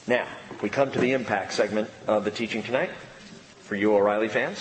Now, we come to the impact segment of the teaching tonight for you O'Reilly fans.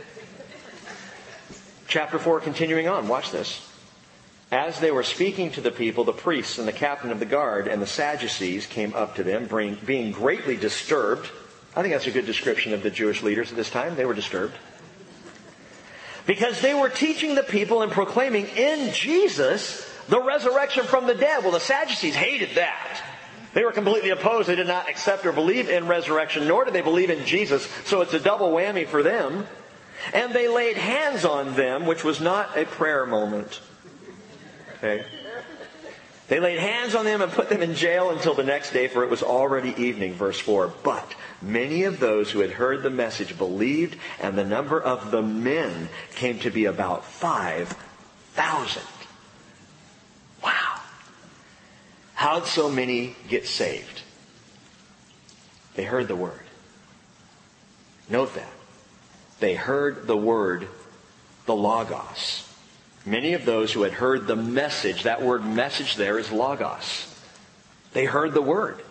Chapter 4, continuing on. Watch this. As they were speaking to the people, the priests and the captain of the guard and the Sadducees came up to them, being greatly disturbed. I think that's a good description of the Jewish leaders at this time. They were disturbed. Because they were teaching the people and proclaiming in Jesus the resurrection from the dead. Well, the Sadducees hated that. They were completely opposed. They did not accept or believe in resurrection, nor did they believe in Jesus. So it's a double whammy for them. And they laid hands on them, which was not a prayer moment. Okay? They laid hands on them and put them in jail until the next day, for it was already evening. Verse 4. But many of those who had heard the message believed, and the number of the men came to be about 5,000. Wow. How'd so many get saved? They heard the word. Note that. They heard the word, the Logos. Many of those who had heard the message, that word message there is Logos. They heard the word.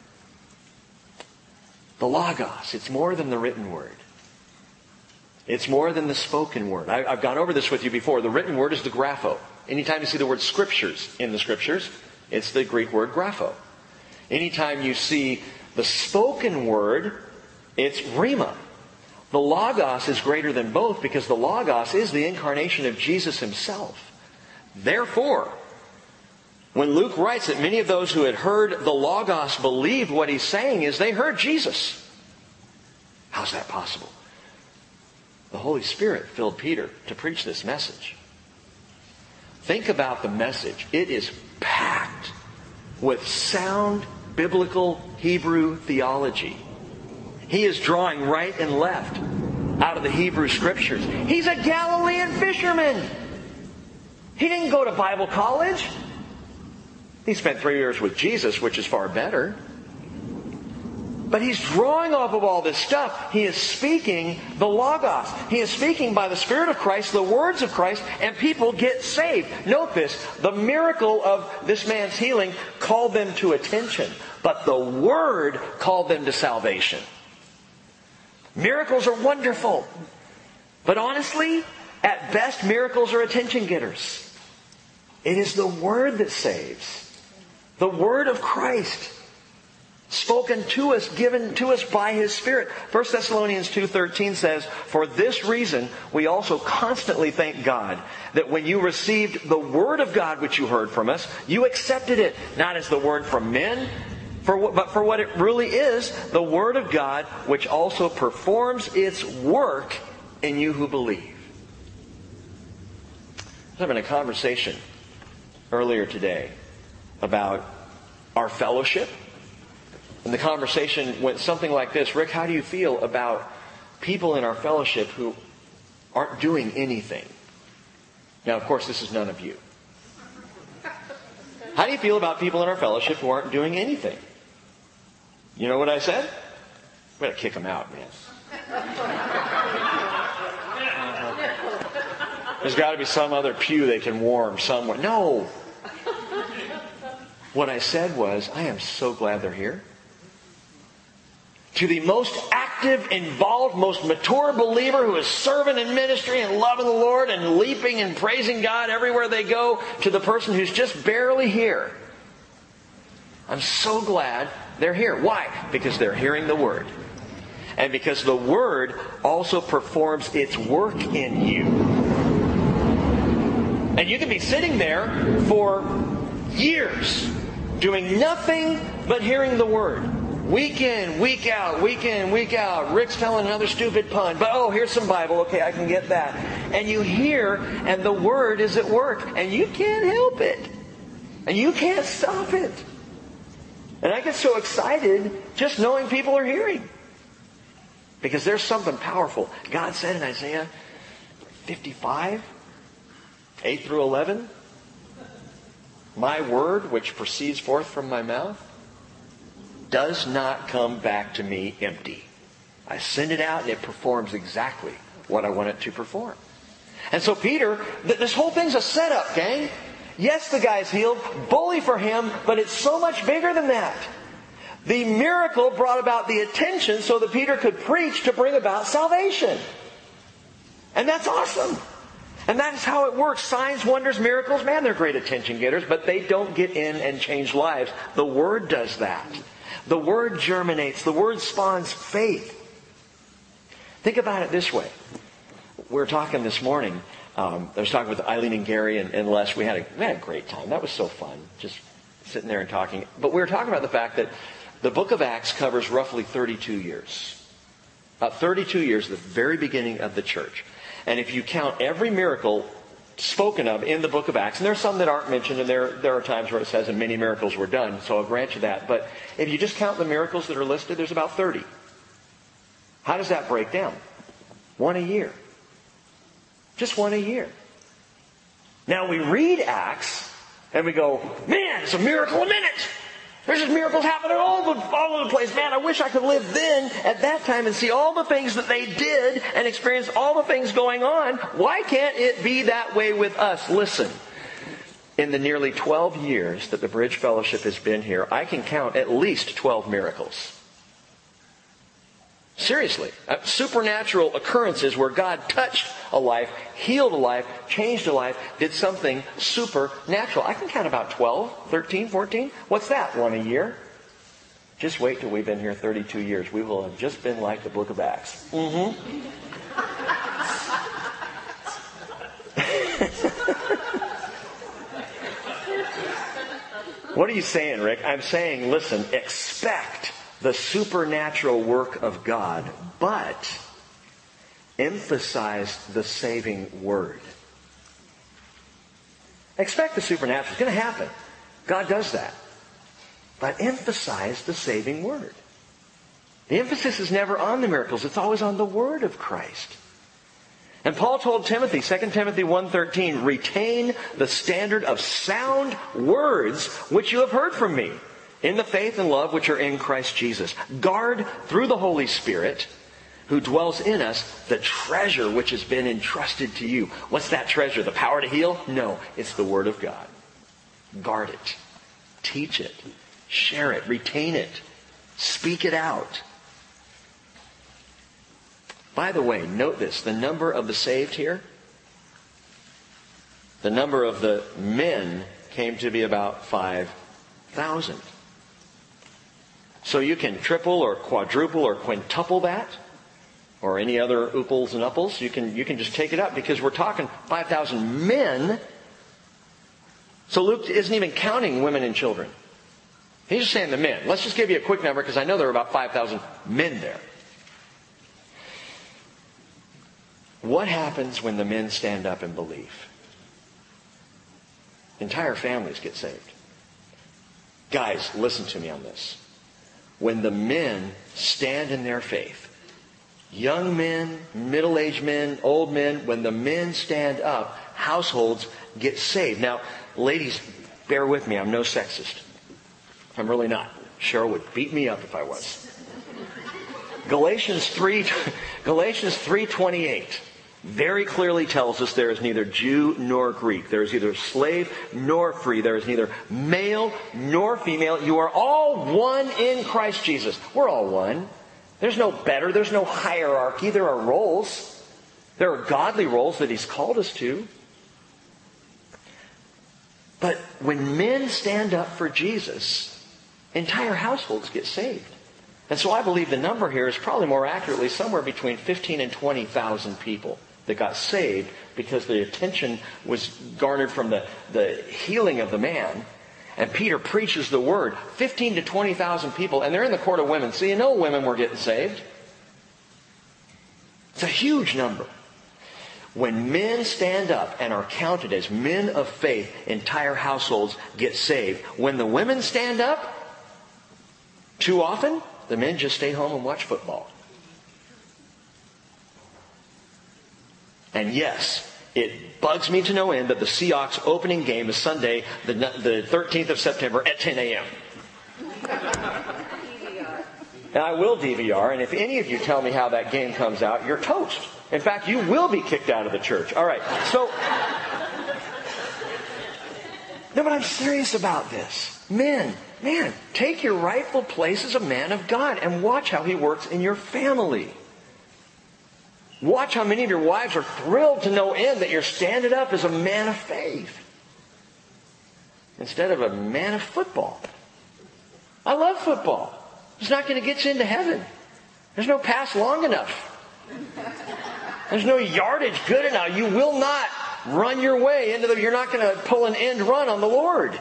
The Logos, it's more than the written word. It's more than the spoken word. I've gone over this with you before. The written word is the grapho. Anytime you see the word scriptures in the scriptures, it's the Greek word grapho. Anytime you see the spoken word, it's rhema. The Logos is greater than both because the Logos is the incarnation of Jesus himself. Therefore, when Luke writes that many of those who had heard the Logos believed, what he's saying is they heard Jesus. How's that possible? The Holy Spirit filled Peter to preach this message. Think about the message. It is packed with sound biblical Hebrew theology. He is drawing right and left out of the Hebrew Scriptures. He's a Galilean fisherman. He didn't go to Bible college. He spent 3 years with Jesus, which is far better. But he's drawing off of all this stuff. He is speaking the Logos. He is speaking by the Spirit of Christ, the words of Christ, and people get saved. Note this. The miracle of this man's healing called them to attention, but the Word called them to salvation. Miracles are wonderful. But honestly, at best, miracles are attention getters. It is the Word that saves. The Word of Christ. Spoken to us, given to us by His Spirit. 1 Thessalonians 2:13 says, for this reason we also constantly thank God that when you received the Word of God which you heard from us, you accepted it, not as the word from men, but for what it really is, the Word of God, which also performs its work in you who believe. I was having a conversation earlier today about our fellowship. And the conversation went something like this. Rick, how do you feel about people in our fellowship who aren't doing anything? Now, of course, this is none of you. How do you feel about people in our fellowship who aren't doing anything? You know what I said? We gotta kick them out, man. There's got to be some other pew they can warm somewhere. No. What I said was, I am so glad they're here. To the most active, involved, most mature believer who is serving in ministry and loving the Lord and leaping and praising God everywhere they go, to the person who's just barely here. I'm so glad they're here. Why? Because they're hearing the Word. And because the Word also performs its work in you. And you can be sitting there for years doing nothing but hearing the Word. Week in, week out, week in, week out. Rick's telling another stupid pun. But here's some Bible. Okay, I can get that. And you hear, and the Word is at work. And you can't help it. And you can't stop it. And I get so excited just knowing people are hearing. Because there's something powerful. God said in Isaiah 55, 8 through 11, my word which proceeds forth from my mouth does not come back to me empty. I send it out and it performs exactly what I want it to perform. And so Peter, this whole thing's a setup, gang. Yes, the guy's healed. Bully for him, but it's so much bigger than that. The miracle brought about the attention so that Peter could preach to bring about salvation. And that's awesome. And that's how it works. Signs, wonders, miracles, man, they're great attention getters, but they don't get in and change lives. The Word does that. The Word germinates. The Word spawns faith. Think about it this way. We were talking this morning. I was talking with Eileen and Gary and Les. We had a great time. That was so fun, just sitting there and talking. But we were talking about the fact that the book of Acts covers roughly 32 years. About 32 years, the very beginning of the church. And if you count every miracle spoken of in the book of Acts, and there are some that aren't mentioned, and there are times where it says, and many miracles were done, so I'll grant you that. But if you just count the miracles that are listed, there's about 30. How does that break down? One a year. Just one a year. Now we read Acts, and we go, man, it's a miracle a minute. There's just miracles happening all over the place. Man, I wish I could live then at that time and see all the things that they did and experience all the things going on. Why can't it be that way with us? Listen, in the nearly 12 years that the Bridge Fellowship has been here, I can count at least 12 miracles. Seriously. Supernatural occurrences where God touched a life, healed a life, changed a life, did something supernatural. I can count about 12, 13, 14. What's that? One a year? Just wait till we've been here 32 years. We will have just been like the book of Acts. What are you saying, Rick? I'm saying, listen, expect the supernatural work of God, but emphasize the saving Word. Expect the supernatural. It's going to happen. God does that. But emphasize the saving Word. The emphasis is never on the miracles. It's always on the Word of Christ. And Paul told Timothy, 2 Timothy 1:13, retain the standard of sound words which you have heard from me, in the faith and love which are in Christ Jesus. Guard through the Holy Spirit who dwells in us the treasure which has been entrusted to you. What's that treasure? The power to heal? No, it's the Word of God. Guard it. Teach it. Share it. Retain it. Speak it out. By the way, note this. The number of the saved here, the number of the men came to be about 5,000. So you can triple or quadruple or quintuple that, or any other ooples and upples. You can just take it up, because we're talking 5,000 men. So Luke isn't even counting women and children. He's just saying the men. Let's just give you a quick number, because I know there are about 5,000 men there. What happens when the men stand up and believe? Entire families get saved. Guys, listen to me on this. When the men stand in their faith, young men, middle-aged men, old men, when the men stand up, households get saved. Now, ladies, bear with me. I'm no sexist. I'm really not. Cheryl would beat me up if I was. Galatians 3:28 very clearly tells us there is neither Jew nor Greek. There is neither slave nor free. There is neither male nor female. You are all one in Christ Jesus. We're all one. There's no better. There's no hierarchy. There are roles. There are godly roles that He's called us to. But when men stand up for Jesus, entire households get saved. And so I believe the number here is probably more accurately somewhere between 15 and 20,000 people that got saved, because the attention was garnered from the healing of the man. And Peter preaches the word. 15 to 20,000 people, and they're in the court of women. So you know women were getting saved. It's a huge number. When men stand up and are counted as men of faith, entire households get saved. When the women stand up, too often, the men just stay home and watch football. And yes, it bugs me to no end that the Seahawks opening game is Sunday, the 13th of September at 10 a.m. And I will DVR, and if any of you tell me how that game comes out, you're toast. In fact, you will be kicked out of the church. All right, so No, but I'm serious about this. Men, man, take your rightful place as a man of God and watch how He works in your family. Watch how many of your wives are thrilled to no end that you're standing up as a man of faith instead of a man of football. I love football. It's not going to get you into heaven. There's no pass long enough. There's no yardage good enough. You will not run your way into you're not going to pull an end run on the Lord.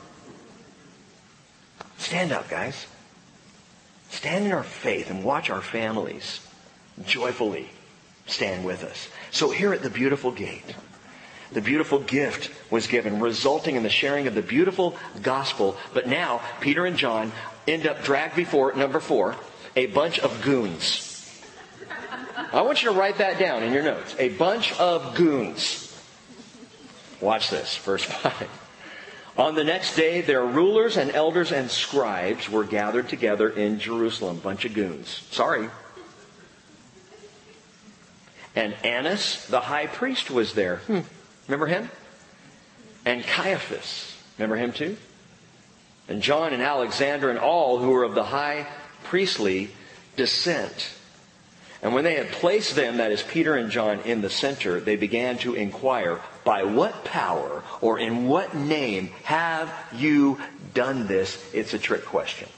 Stand up, guys. Stand in our faith and watch our families joyfully stand with us. So here at the beautiful gate, the beautiful gift was given, resulting in the sharing of the beautiful gospel. But now, Peter and John end up dragged before, number 4, a bunch of goons. I want you to write that down in your notes. A bunch of goons. Watch this, verse 5. On the next day, their rulers and elders and scribes were gathered together in Jerusalem. Bunch of goons. Sorry. And Annas, the high priest, was there. Remember him? And Caiaphas. Remember him too? And John and Alexander and all who were of the high priestly descent. And when they had placed them, that is Peter and John, in the center, they began to inquire, by what power or in what name have you done this? It's a trick question.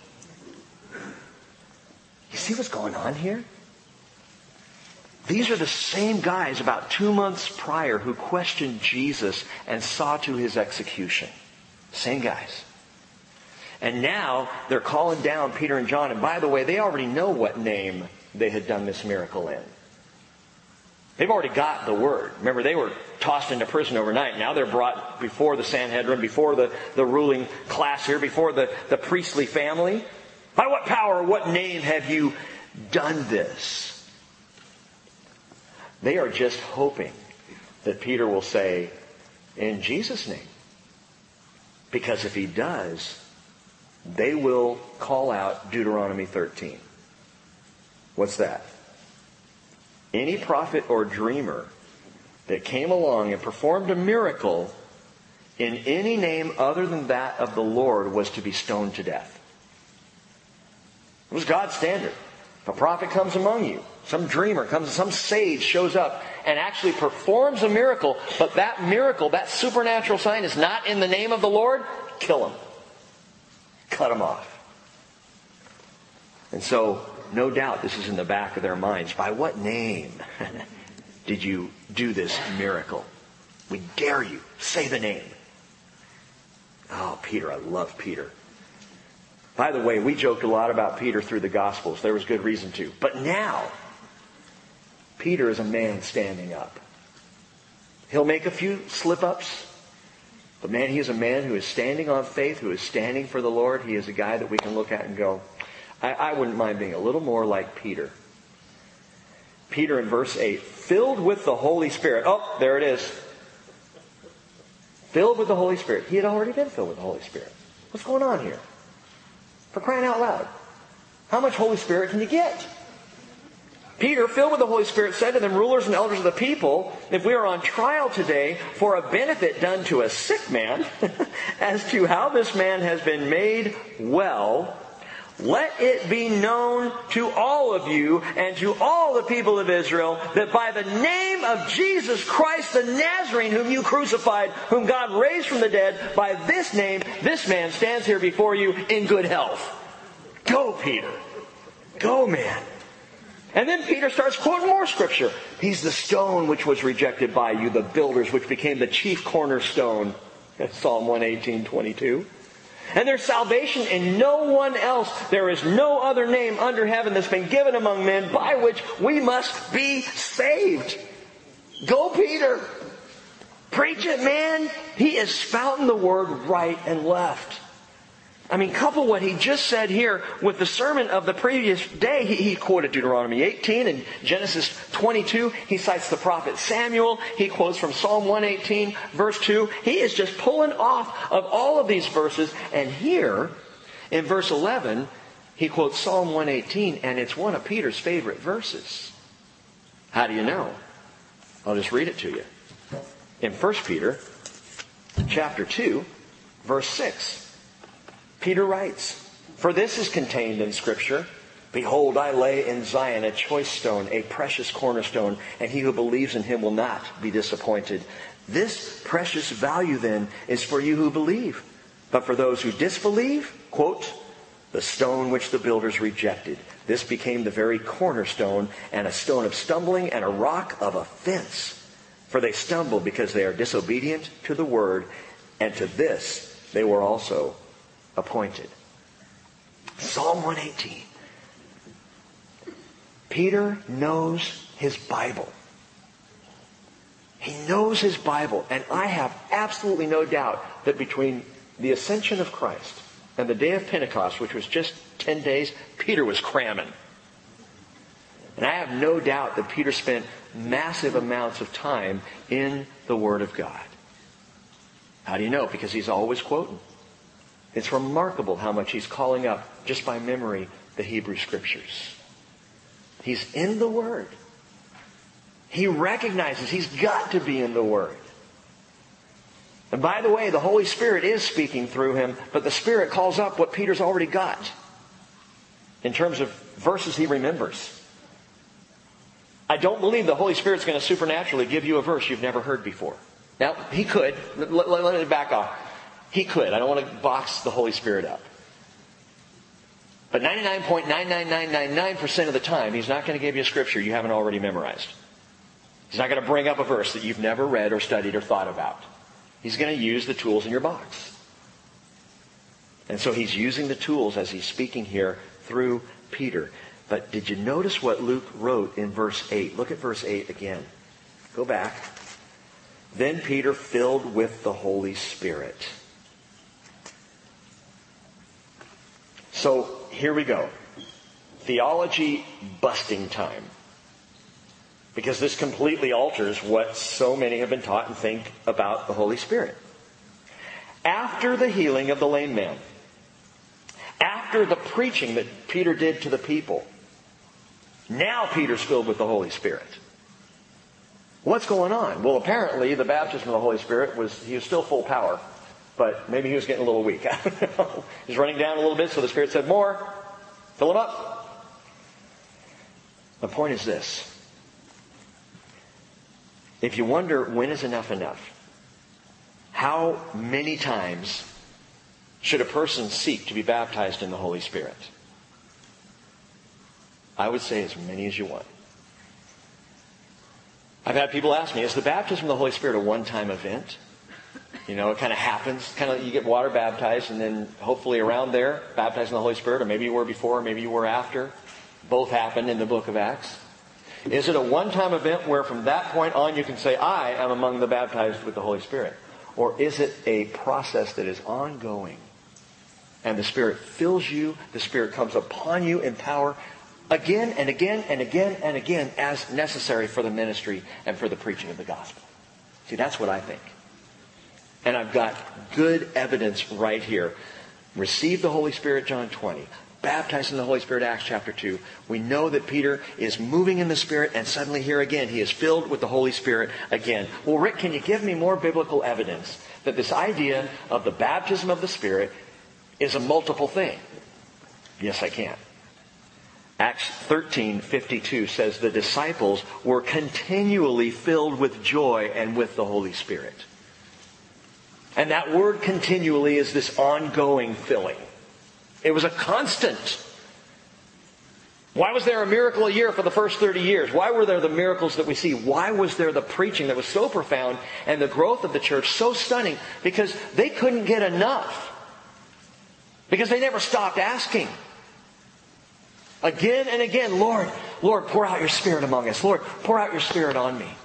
You see what's going on here? These are the same guys about 2 months prior who questioned Jesus and saw to His execution. Same guys. And now they're calling down Peter and John. And by the way, they already know what name they had done this miracle in. They've already got the word. Remember, they were tossed into prison overnight. Now they're brought before the Sanhedrin, before the ruling class here, before the priestly family. By what power or what name have you done this? They are just hoping that Peter will say, in Jesus' name. Because if he does, they will call out Deuteronomy 13. What's that? Any prophet or dreamer that came along and performed a miracle in any name other than that of the Lord was to be stoned to death. It was God's standard. If a prophet comes among you, some dreamer comes, some sage shows up and actually performs a miracle, but that miracle, that supernatural sign is not in the name of the Lord, kill him. Cut him off. And so, no doubt this is in the back of their minds. By what name did you do this miracle? We dare you. Say the name. Oh, Peter, I love Peter. By the way, we joked a lot about Peter through the Gospels. There was good reason to. But now, Peter is a man standing up. He'll make a few slip-ups. But man, he is a man who is standing on faith, who is standing for the Lord. He is a guy that we can look at and go, I wouldn't mind being a little more like Peter. Peter in verse 8, filled with the Holy Spirit. Oh, there it is. Filled with the Holy Spirit. He had already been filled with the Holy Spirit. What's going on here? For crying out loud. How much Holy Spirit can you get? Peter, filled with the Holy Spirit, said to them, rulers and elders of the people, if we are on trial today for a benefit done to a sick man, as to how this man has been made well, let it be known to all of you and to all the people of Israel that by the name of Jesus Christ the Nazarene, whom you crucified, whom God raised from the dead, by this name, this man stands here before you in good health. Go, Peter. Go, man. And then Peter starts quoting more scripture. He's the stone which was rejected by you, the builders, which became the chief cornerstone. That's Psalm 118:22. And there's salvation in no one else. There is no other name under heaven that's been given among men by which we must be saved. Go, Peter. Preach it, man. He is spouting the word right and left. I mean, couple what he just said here with the sermon of the previous day. He quoted Deuteronomy 18 and Genesis 22. He cites the prophet Samuel. He quotes from Psalm 118, verse 2. He is just pulling off of all of these verses. And here, in verse 11, he quotes Psalm 118, and it's one of Peter's favorite verses. How do you know? I'll just read it to you. In 1 Peter chapter 2, verse 6. Peter writes, "For this is contained in Scripture, Behold, I lay in Zion a choice stone, a precious cornerstone, and he who believes in him will not be disappointed. This precious value then is for you who believe. But for those who disbelieve, quote, the stone which the builders rejected, this became the very cornerstone, and a stone of stumbling and a rock of offense. For they stumble because they are disobedient to the word, and to this they were also appointed." Psalm 118. Peter knows his Bible. He knows his Bible. And I have absolutely no doubt that between the ascension of Christ and the day of Pentecost, which was just 10 days, Peter was cramming. And I have no doubt that Peter spent massive amounts of time in the Word of God. How do you know? Because he's always quoting. It's remarkable how much he's calling up, just by memory, the Hebrew Scriptures. He's in the Word. He recognizes he's got to be in the Word. And by the way, the Holy Spirit is speaking through him, but the Spirit calls up what Peter's already got in terms of verses he remembers. I don't believe the Holy Spirit's going to supernaturally give you a verse you've never heard before. Now, he could. Let me back off. He could. I don't want to box the Holy Spirit up. But 99.99999% of the time, he's not going to give you a scripture you haven't already memorized. He's not going to bring up a verse that you've never read or studied or thought about. He's going to use the tools in your box. And so he's using the tools as he's speaking here through Peter. But did you notice what Luke wrote in verse 8? Look at verse 8 again. Go back. Then Peter, filled with the Holy Spirit. So here we go. Theology busting time. Because this completely alters what so many have been taught and think about the Holy Spirit. After the healing of the lame man, after the preaching that Peter did to the people, now Peter's filled with the Holy Spirit. What's going on? Well, apparently the baptism of the Holy Spirit he was still full power. But maybe he was getting a little weak. I don't know. He's running down a little bit, so the Spirit said, "More. Fill him up." The point is this. If you wonder, when is enough enough? How many times should a person seek to be baptized in the Holy Spirit? I would say as many as you want. I've had people ask me, is the baptism of the Holy Spirit a one-time event? You know, it kind of happens. Kind of, you get water baptized, and then hopefully around there, baptized in the Holy Spirit, or maybe you were before, or maybe you were after. Both happened in the book of Acts. Is it a one-time event where from that point on you can say, I am among the baptized with the Holy Spirit? Or is it a process that is ongoing? And the Spirit fills you, the Spirit comes upon you in power again and again and again and again as necessary for the ministry and for the preaching of the gospel. See, that's what I think. And I've got good evidence right here. Receive the Holy Spirit, John 20. Baptized in the Holy Spirit, Acts chapter 2. We know that Peter is moving in the Spirit, and suddenly here again, he is filled with the Holy Spirit again. Well, Rick, can you give me more biblical evidence that this idea of the baptism of the Spirit is a multiple thing? Yes, I can. Acts 13:52 says the disciples were continually filled with joy and with the Holy Spirit. And that word continually is this ongoing filling. It was a constant. Why was there a miracle a year for the first 30 years? Why were there the miracles that we see? Why was there the preaching that was so profound and the growth of the church so stunning? Because they couldn't get enough. Because they never stopped asking. Again and again, Lord, pour out your Spirit among us. Lord, pour out your Spirit on me.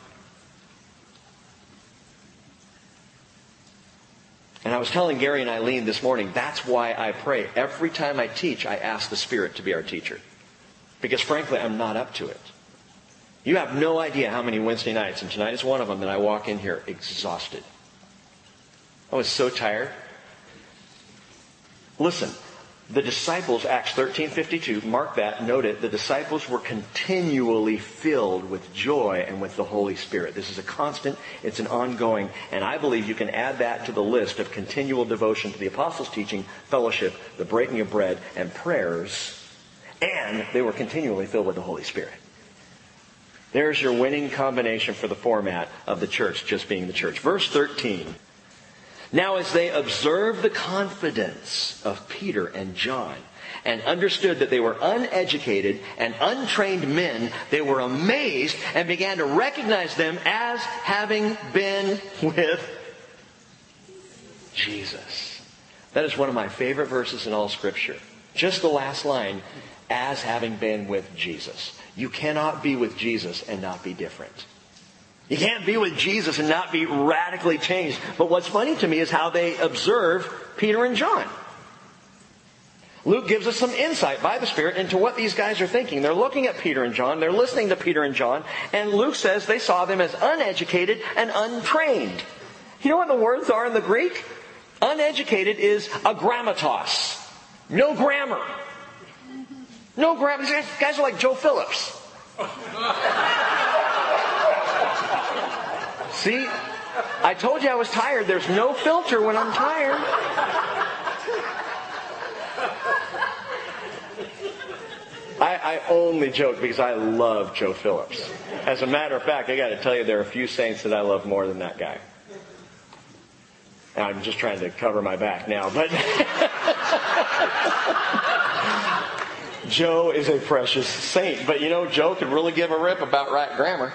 And I was telling Gary and Eileen this morning, that's why I pray. Every time I teach, I ask the Spirit to be our teacher. Because frankly, I'm not up to it. You have no idea how many Wednesday nights, and tonight is one of them, that I walk in here exhausted. I was so tired. Listen, The disciples, Acts 13:52, mark that, note it, the disciples were continually filled with joy and with the Holy Spirit. This is a constant, it's an ongoing, and I believe you can add that to the list of continual devotion to the apostles' teaching, fellowship, the breaking of bread, and prayers, and they were continually filled with the Holy Spirit. There's your winning combination for the format of the church just being the church. Verse 13. Now as they observed the confidence of Peter and John and understood that they were uneducated and untrained men, they were amazed and began to recognize them as having been with Jesus. That is one of my favorite verses in all Scripture. Just the last line, as having been with Jesus. You cannot be with Jesus and not be different. You can't be with Jesus and not be radically changed. But what's funny to me is how they observe Peter and John. Luke gives us some insight by the Spirit into what these guys are thinking. They're looking at Peter and John. They're listening to Peter and John. And Luke says they saw them as uneducated and untrained. You know what the words are in the Greek? Uneducated is agrammatos. No grammar. No grammar. These guys are like Joe Phillips. See, I told you I was tired. There's no filter when I'm tired. I only joke because I love Joe Phillips. As a matter of fact, I got to tell you, there are a few saints that I love more than that guy. And I'm just trying to cover my back now, but Joe is a precious saint. But you know, Joe could really give a rip about right grammar.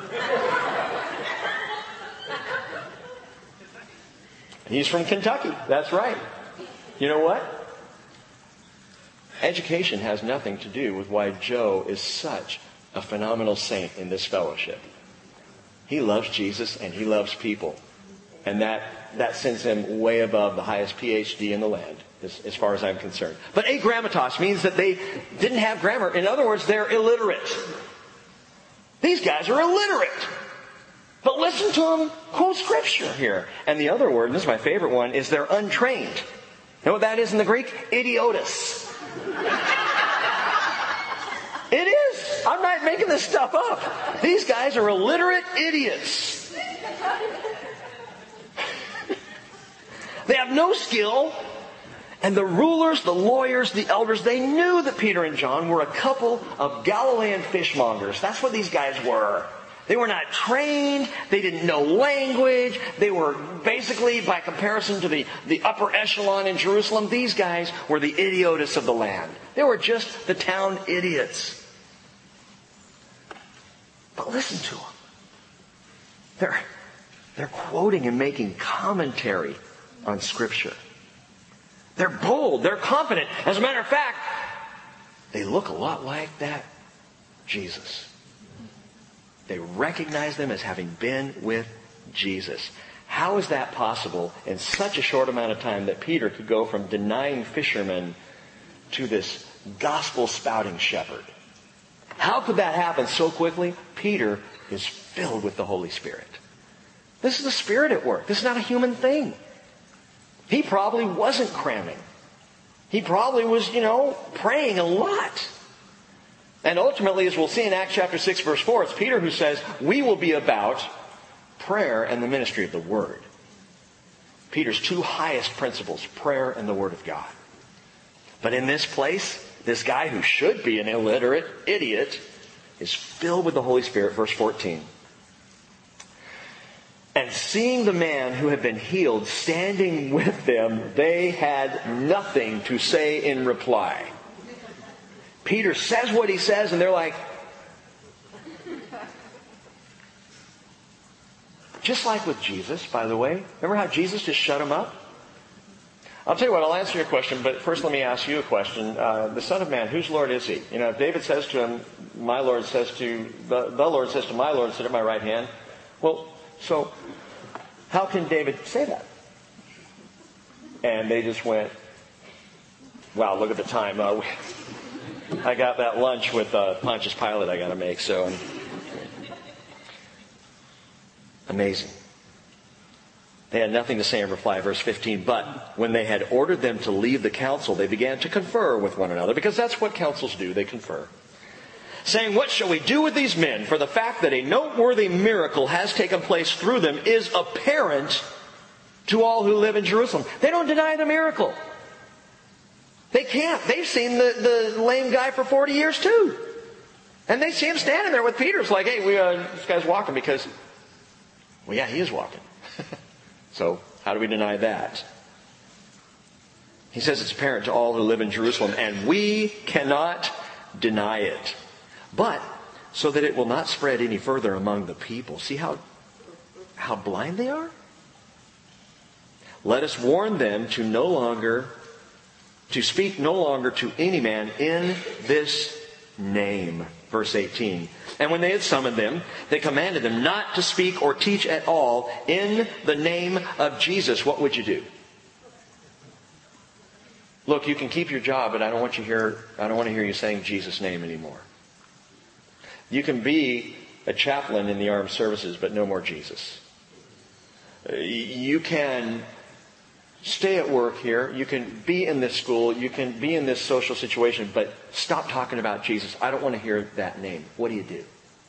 He's from Kentucky. That's right. You know what? Education has nothing to do with why Joe is such a phenomenal saint in this fellowship. He loves Jesus and he loves people. And that sends him way above the highest PhD in the land, as far as I'm concerned. But agrammatos means that they didn't have grammar. In other words, they're illiterate. These guys are illiterate. But listen to them quote Scripture here. And the other word, and this is my favorite one, is they're untrained. You know what that is in the Greek? Idiotus. It is. I'm not making this stuff up. These guys are illiterate idiots. They have no skill. And the rulers, the lawyers, the elders, they knew that Peter and John were a couple of Galilean fishmongers. That's what these guys were. They were not trained. They didn't know language. They were basically, by comparison to the upper echelon in Jerusalem, these guys were the idiotus of the land. They were just the town idiots. But listen to them. They're quoting and making commentary on Scripture. They're bold. They're confident. As a matter of fact, they look a lot like that Jesus. They recognize them as having been with Jesus. How is that possible in such a short amount of time that Peter could go from denying fishermen to this gospel-spouting shepherd? How could that happen so quickly? Peter is filled with the Holy Spirit. This is the Spirit at work. This is not a human thing. He probably wasn't cramming. He probably was, praying a lot. And ultimately, as we'll see in Acts chapter 6, verse 4, it's Peter who says, we will be about prayer and the ministry of the Word. Peter's two highest principles, prayer and the Word of God. But in this place, this guy who should be an illiterate idiot is filled with the Holy Spirit. Verse 14. And seeing the man who had been healed standing with them, they had nothing to say in reply. Peter says what he says, and they're like, just like with Jesus, by the way. Remember how Jesus just shut him up? I'll tell you what, I'll answer your question, but first let me ask you a question. The Son of Man, whose Lord is he? If David says to him, my Lord says to, the Lord says to my Lord, sit at my right hand. Well, so how can David say that? And they just went, wow, look at the time. I got that lunch with Pontius Pilate I got to make, so amazing. They had nothing to say in reply. Verse 15, but when they had ordered them to leave the council, they began to confer with one another, because that's what councils do, they confer. Saying, what shall we do with these men? For the fact that a noteworthy miracle has taken place through them is apparent to all who live in Jerusalem. They don't deny the miracle. They can't. They've seen the lame guy for 40 years too. And they see him standing there with Peter. It's like, hey, this guy's walking because, well, yeah, he is walking. So, how do we deny that? He says it's apparent to all who live in Jerusalem, and we cannot deny it. But, so that it will not spread any further among the people. See how blind they are? Let us warn them to speak no longer to any man in this name. Verse 18. And when they had summoned them, they commanded them not to speak or teach at all in the name of Jesus. What would you do? Look, you can keep your job, but I don't want to hear you saying Jesus' name anymore. You can be a chaplain in the armed services, but no more Jesus. You can stay at work here. You can be in this school. You can be in this social situation, but stop talking about Jesus. I don't want to hear that name. What do you do?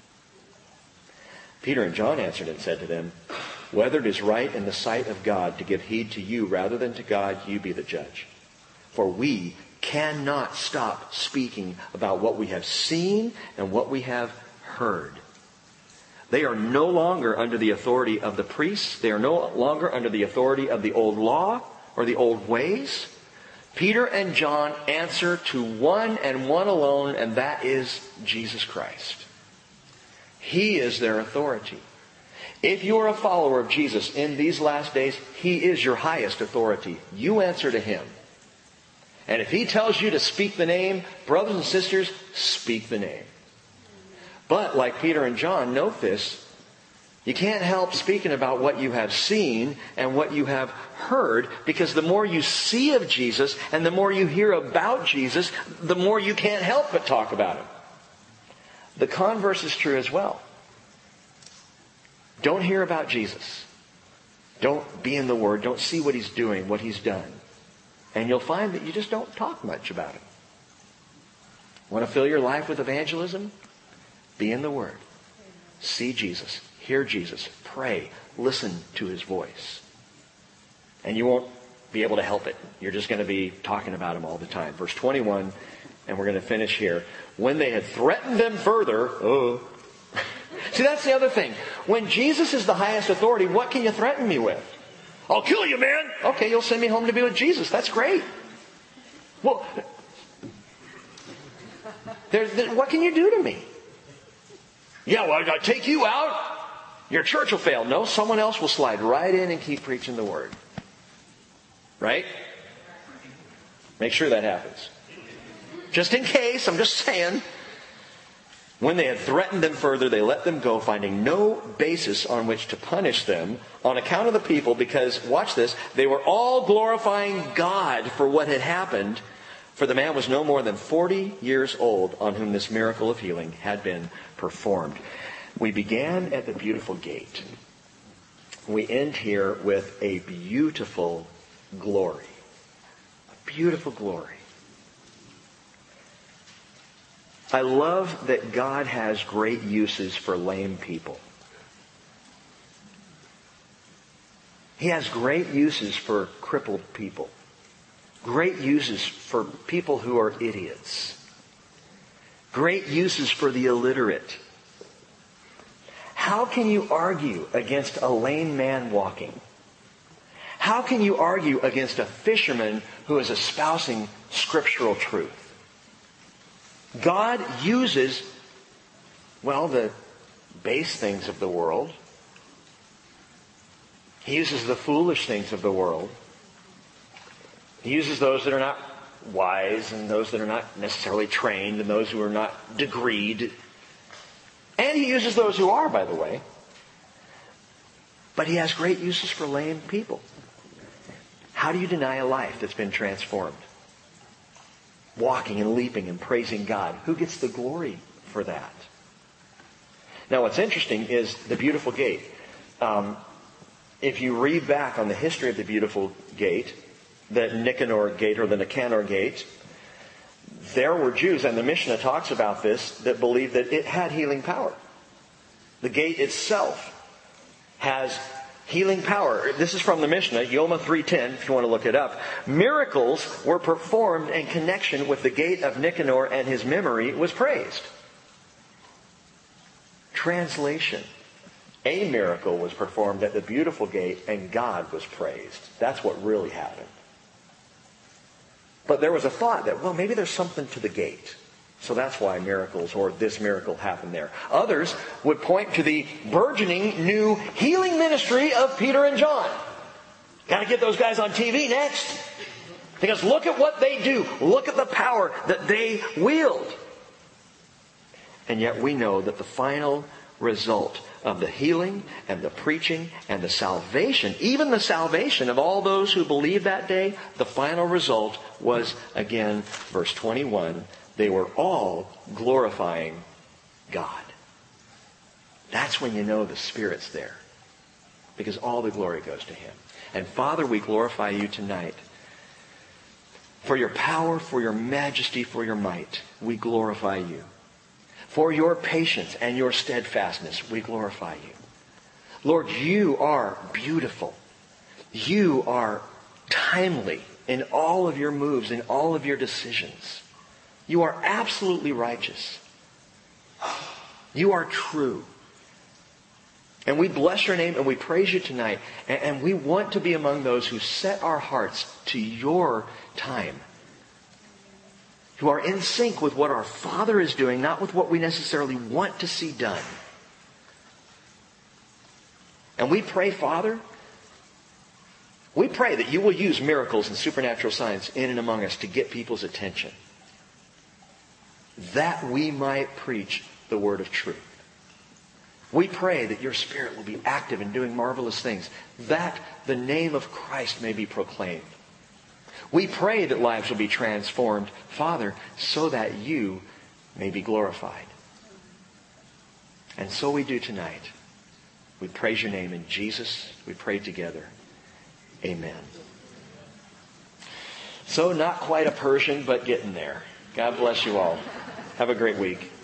Peter and John answered and said to them, whether it is right in the sight of God to give heed to you rather than to God, you be the judge. For we cannot stop speaking about what we have seen and what we have heard. They are no longer under the authority of the priests. They are no longer under the authority of the old law or the old ways. Peter and John answer to one and one alone, and that is Jesus Christ. He is their authority. If you are a follower of Jesus in these last days, He is your highest authority. You answer to Him. And if He tells you to speak the name, brothers and sisters, speak the name. But like Peter and John, note this, you can't help speaking about what you have seen and what you have heard, because the more you see of Jesus and the more you hear about Jesus, the more you can't help but talk about Him. The converse is true as well. Don't hear about Jesus. Don't be in the Word. Don't see what He's doing, what He's done. And you'll find that you just don't talk much about Him. Want to fill your life with evangelism? Be in the Word. See Jesus. Hear Jesus. Pray. Listen to His voice. And you won't be able to help it. You're just going to be talking about Him all the time. Verse 21, and we're going to finish here. When they had threatened them further, See, that's the other thing. When Jesus is the highest authority, what can you threaten me with? I'll kill you, man. Okay, you'll send me home to be with Jesus. That's great. Well, what can you do to me? Yeah, well, I got to take you out. Your church will fail. No, someone else will slide right in and keep preaching the Word. Right? Make sure that happens. Just in case, I'm just saying. When they had threatened them further, they let them go, finding no basis on which to punish them on account of the people, because, watch this, they were all glorifying God for what had happened, for the man was no more than 40 years old on whom this miracle of healing had been performed. We began at the beautiful gate. We end here with a beautiful glory. A beautiful glory. I love that God has great uses for lame people. He has great uses for crippled people. Great uses for people who are idiots. Great uses for the illiterate. How can you argue against a lame man walking? How can you argue against a fisherman who is espousing scriptural truth? God uses, the base things of the world. He uses the foolish things of the world. He uses those that are not wise and those that are not necessarily trained and those who are not degreed. And He uses those who are, by the way. But He has great uses for lame people. How do you deny a life that's been transformed? Walking and leaping and praising God. Who gets the glory for that? Now what's interesting is the beautiful gate. if you read back on the history of the beautiful gate, the Nicanor gate or the Nicanor gate, there were Jews, and the Mishnah talks about this, that believed that it had healing power. The gate itself has healing power. This is from the Mishnah, Yoma 3:10, if you want to look it up. Miracles were performed in connection with the gate of Nicanor, and his memory was praised. Translation. A miracle was performed at the beautiful gate, and God was praised. That's what really happened. But there was a thought that, well, maybe there's something to the gate. So that's why miracles or this miracle happened there. Others would point to the burgeoning new healing ministry of Peter and John. Got to get those guys on TV next. Because look at what they do. Look at the power that they wield. And yet we know that the final result of the healing and the preaching and the salvation, even the salvation of all those who believed that day, the final result was, again, verse 21, they were all glorifying God. That's when you know the Spirit's there. Because all the glory goes to Him. And Father, we glorify You tonight. For Your power, for Your majesty, for Your might, we glorify You. For Your patience and Your steadfastness, we glorify You. Lord, You are beautiful. You are timely in all of Your moves, in all of Your decisions. You are absolutely righteous. You are true. And we bless Your name and we praise You tonight. And we want to be among those who set our hearts to Your time. Who are in sync with what our Father is doing, not with what we necessarily want to see done. And we pray, Father, we pray that You will use miracles and supernatural signs in and among us to get people's attention. That we might preach the word of truth. We pray that Your Spirit will be active in doing marvelous things, that the name of Christ may be proclaimed. We pray that lives will be transformed, Father, so that You may be glorified. And so we do tonight. We praise Your name in Jesus. We pray together. Amen. So not quite a Persian, but getting there. God bless you all. Have a great week.